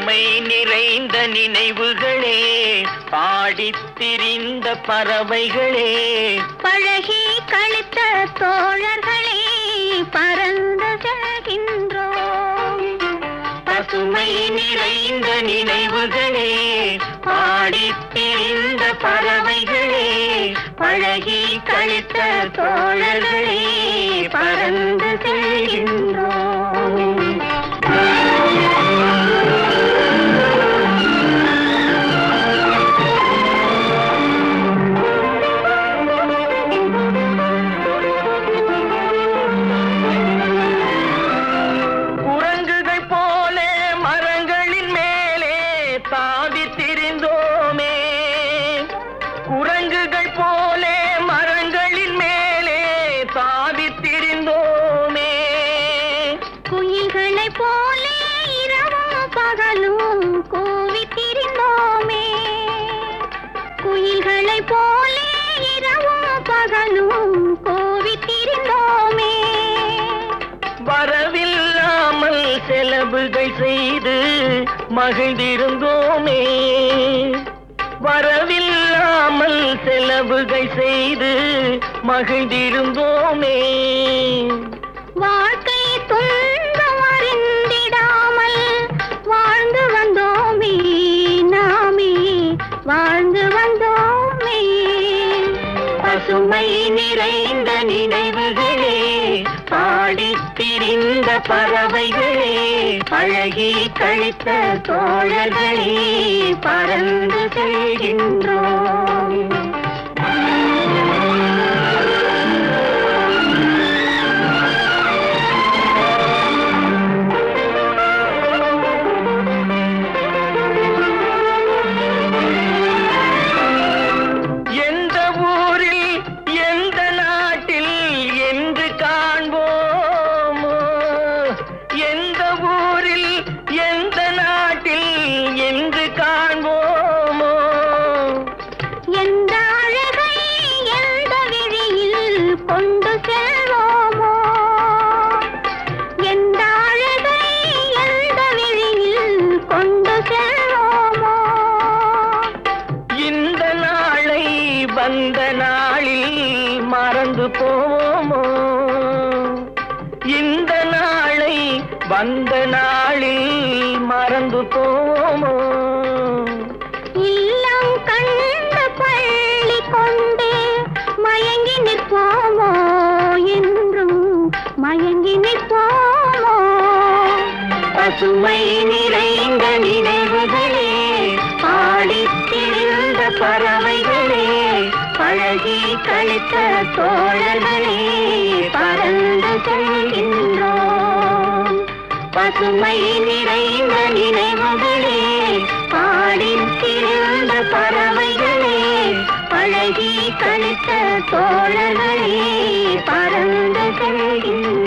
பசுமை நிறைந்த நினைவுகளே, பாடித் திரிந்த பறவைகளே, பழகி கழித்த தோழர்களே, பறந்து செல்கின்றோம். பசுமை நிறைந்த நினைவுகளே, பாடித் திரிந்த பறவைகளே, பழகி கழித்த தோழர்களே, பறந்து செல்கின்றோம். குரங்குகள் போலே மரங்களின் மேலே தாவித்திரிந்தோமே, குயில்களை போலே இரவும் பகலும் கூவித்திரிந்தோமே, குயில்களை போலே இரவும் பகலும் கூவித்திரிந்தோமே. வரவில்லாமல் செலவுகள் செய்து மகிழ்ந்திருந்தோமே, வரவில்லாமல் செலவுகள் செய்து மகிழ்ந்திருந்தோமே. வாழ்க்கை துன்பம் அறிந்திடாமல் வாழ்ந்து வந்தோமே, நாமே வாழ்ந்து வந்தோமே. பசுமை நிறைந்த நினைவுகளே, பாடித் திரிந்த பறவைகளே, பழகி கழித்த தோழர்களே, பறந்து செல்கின்றோம். எந்த ஊரில் எந்த நாட்டில் என்று காண்போமோ, எந்த ஊரில் எந்த நாட்டில் என்று காண்போமோ, எந்த அழகை எந்த விழியில் கொண்டு செல்வோமோ, எந்த அழகை எந்த விழியில் கொண்டு செல்வோமோ. இந்த நாளை வந்த நாளில் மறந்து போவோமோ, இந்த நாளை வந்த நாளில் மறந்து போவோமோ. இல்லம் கண்ட பள்ளி கொண்டு மயங்கி நிற்போமோ, என்றும் மயங்கி நிற்போமோ. பசுமை நிறைந்த நினைவுகளே, பாடித் திரிந்த பறவைகளே, பழகி கழித்த தோழர்களே, பறந்து செல்கின்றோம். பசுமை நிறைந்த நினைவுகளே, பாடித் திரிந்த பறவைகளே, பழகி கழித்த தோழர்களே, பறந்து செல்கின்றோம்.